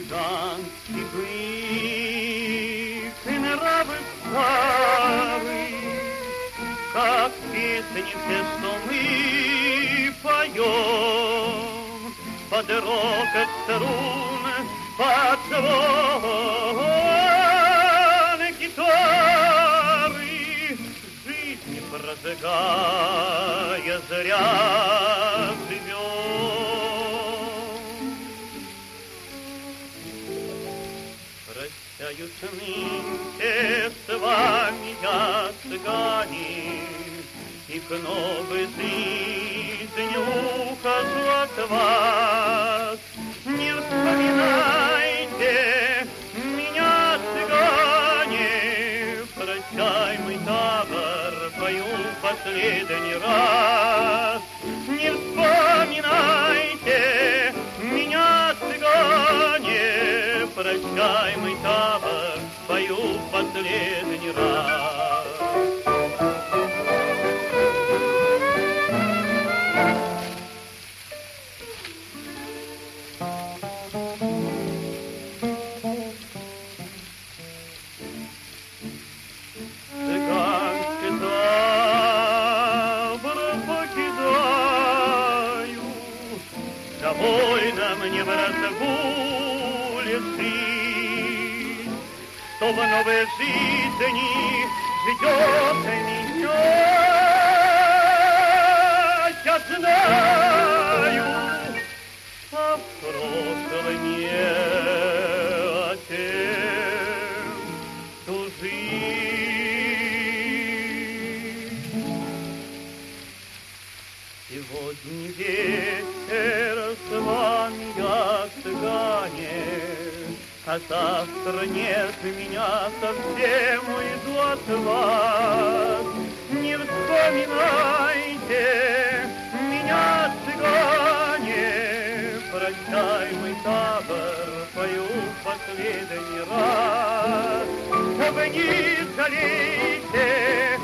цыганский бык, и нравы старый, как песни все, что мы поем, под рокот струн, под звон гитары, жизнь прожигая зря живем. Прощаются нынче с вами я, цыгане, и к новой жизни ухожу от вас. Не вспоминайте меня, цыгане, прощай, мой табор, пою последний раз. Не вспоминайте меня, цыгане, прощай, мой табор, пою последний раз. Довольно мне в разгуле жить, что в новой жизни ждет меня. Я знаю, а в прошлом нет тужить. Сегодня вечер с вами я, цыгане, а завтра нет меня, совсем уйду от вас. Не вспоминайте меня, цыгане, прощай, мой табор, пою последний раз. Об не жалейте